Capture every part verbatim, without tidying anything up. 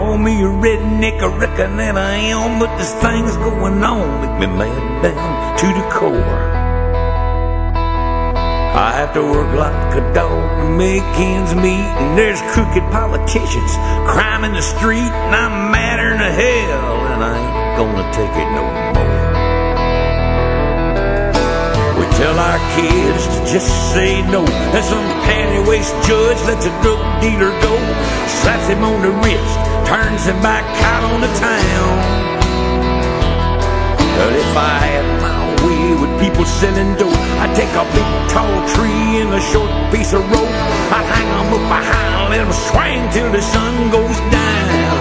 call me a redneck, I reckon that I am, but this thing's going on, make me mad down to the core. I have to work like a dog to make ends meet, and there's crooked politicians, crime in the street, and I'm madder than hell, and I ain't gonna take it no more. We tell our kids to just say no, and some panty-waist judge lets a drug dealer go, slaps him on the wrist, turns him back out on the town. But if I had my way with people selling dope, I'd take a big tall tree and a short piece of rope, I'd hang them up high and let them swing till the sun goes down.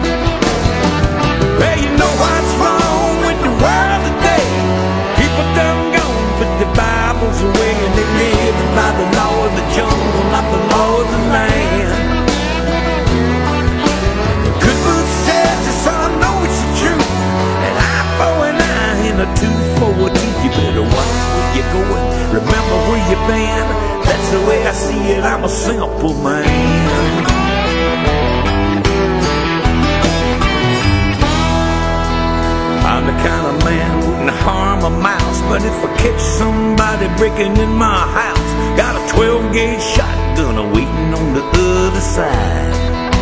Well, you know what's wrong with the world today? People done gone, put the Bibles away, and they live by the law of the jungle, not the law of the land. The good book says the son knows the truth, and eye for an eye and a tooth for a tooth. You better watch where you're going, remember where you've been. That's the way I see it, I'm a simple man. I'm the kind of man who wouldn't harm a mouse, but if I catch somebody breaking in my house, got a twelve gauge shotgun waiting on the other side.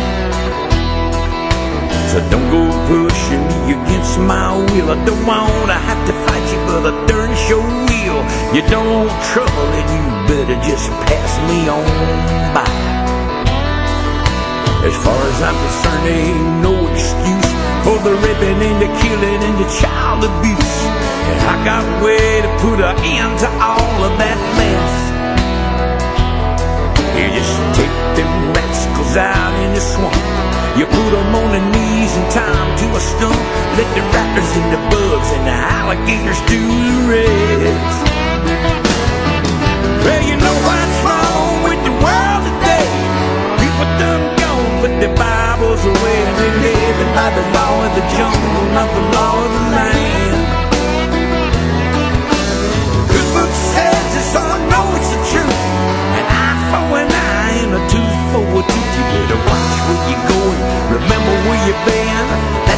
So don't go pushing me against my will, I don't wanna have to fight you, but I darn sure will. You don't want trouble, then you better just pass me on by. As far as I'm concerned, there ain't no excuse for the raping and the killing and the child abuse, and I got a way to put an end to all of that mess. You just take them rascals out in the swamp, you put them on their knees and tie them to a stump, let the raptors and the bugs and the alligators do the rest. Well, you know what's wrong with the world today? People done gone, put their Bibles away, and they living by the law of the jungle, not the law of the land. The good book says the son knows the truth, an eye for an eye and a tooth for a tooth. You better watch where you're going, remember where you've been.